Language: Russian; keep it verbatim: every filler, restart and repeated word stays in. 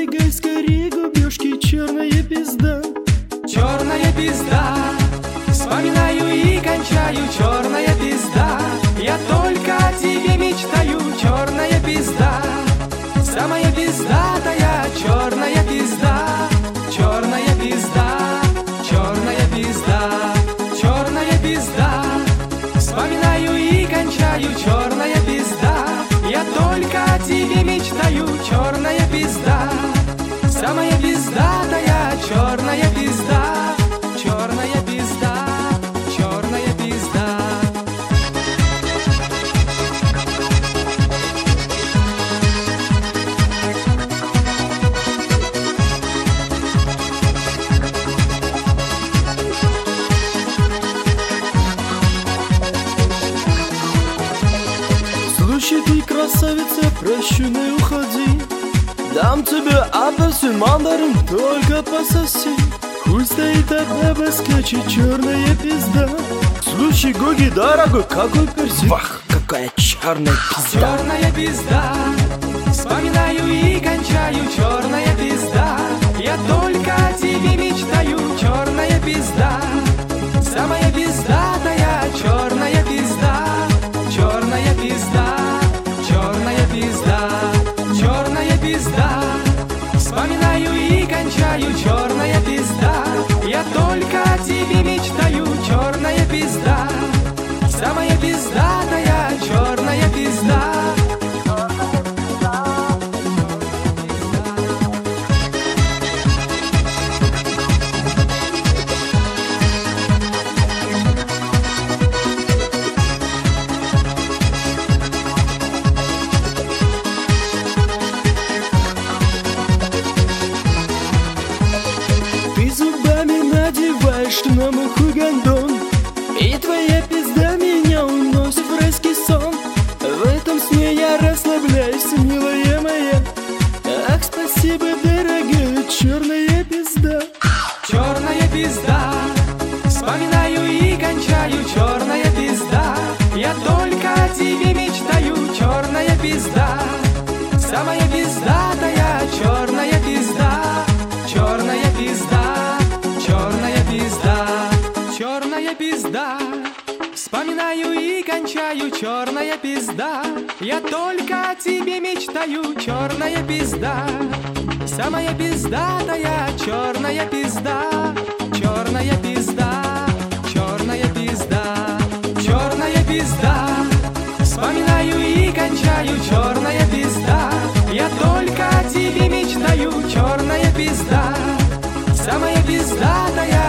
Прыгай скорее, губежки, черная пизда. Черная пизда, вспоминаю и кончаю. Черная пизда, я только о тебе мечтаю. Черная пизда, самая пиздатая. Черная пизда, черная пизда, черная пизда, черная пизда, вспоминаю и кончаю. Черная пизда, я только о тебе мечтаю. Черная пизда, самая пиздатая. Черная пизда, черная пизда, черная пизда. Слушай, ты красавица, прощу, не уходи. Дам тебе апельсин, мандарин, только пососи. Хуй стоит одна баскачет, черная пизда. Слушай, Гоги, дорогой, какой персик. Вах, какая черная пизда. Черная пизда, вспоминаю и кончаю. Черная пизда, я только о тебе мечтаю. Черная пизда, самая пиздатая. Черная пизда, черная пизда, черная пизда, черная пизда, вспоминаю и кончаю. Черная пизда, я только о тебе мечтаю. Черная пизда, самая пиздатая. Черная пизда. Ты зубами надеваешь на муху гондон, и твоя пизда меня уносит в райский сон. В этом сне я расслабляюсь, милая моя. Ах, спасибо, дорогая, черная пизда. Черная пизда, вспоминаю и кончаю. Черная пизда, я только о тебе мечтаю. Черная пизда, самая пиздатая. Черная пизда, черная пизда, черная пизда, черная пизда, вспоминаю и кончаю. Черная пизда, я только о тебе мечтаю. Черная пизда, самая пиздатая. Черная пизда, черная пизда, черная пизда, черная пизда, вспоминаю и кончаю. Черная пизда, я только о тебе мечтаю. Черная пизда, самая пиздатая.